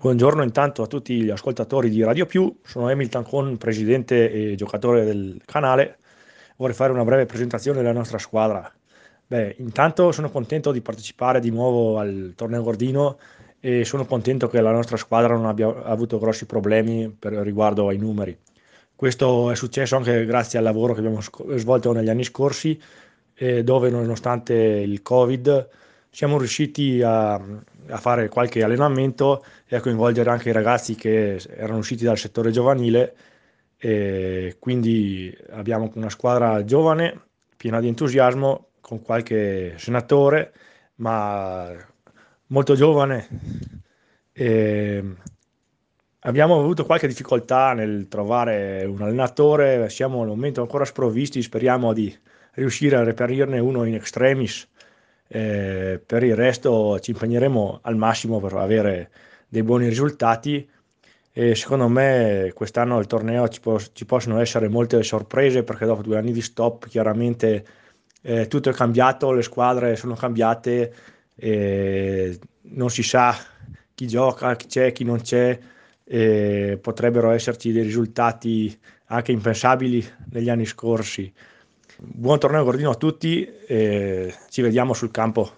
Buongiorno intanto a tutti gli ascoltatori di Radio Più, sono Hamilton Con, presidente e giocatore del canale. Vorrei fare una breve presentazione della nostra squadra. Intanto sono contento di partecipare di nuovo al torneo Gordino e sono contento che la nostra squadra non abbia avuto grossi problemi riguardo ai numeri. Questo è successo anche grazie al lavoro che abbiamo svolto negli anni scorsi, dove nonostante il Covid siamo riusciti a fare qualche allenamento e a coinvolgere anche i ragazzi che erano usciti dal settore giovanile. E quindi abbiamo una squadra giovane, piena di entusiasmo, con qualche senatore, ma molto giovane. E abbiamo avuto qualche difficoltà nel trovare un allenatore, siamo al momento ancora sprovvisti, speriamo di riuscire a reperirne uno in extremis. Per il resto ci impegneremo al massimo per avere dei buoni risultati e secondo me quest'anno al torneo ci possono essere molte sorprese perché dopo 2 anni di stop chiaramente tutto è cambiato, le squadre sono cambiate, non si sa chi gioca, chi c'è, chi non c'è, e potrebbero esserci dei risultati anche impensabili negli anni scorsi. Buon torneo Gordino a tutti e ci vediamo sul campo.